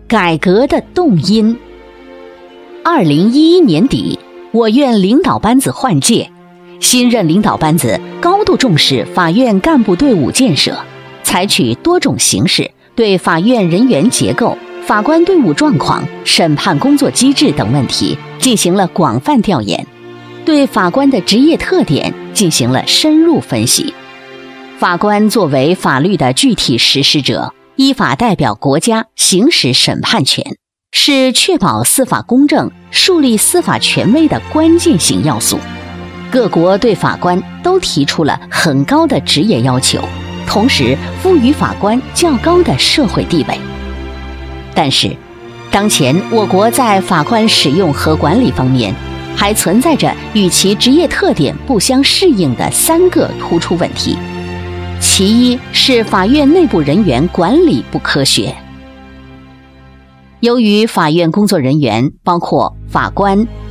改革的动因。2011年底，我院领导班子换届，新任领导班子高度重视法院干部队伍建设，采取多种形式对法院人员结构、法官队伍状况、审判工作机制等问题进行了广泛调研，对法官的职业特点进行了深入分析。法官作为法律的具体实施者，依法代表国家行使审判权，是确保司法公正、树立司法权威的关键性要素。各国对法官都提出了很高的职业要求，同时赋予法官较高的社会地位。但是，当前我国在法官使用和管理方面，还存在着与其职业特点不相适应的3个突出问题。其一是法院内部人员管理不科学。由于法院工作人员包括法官、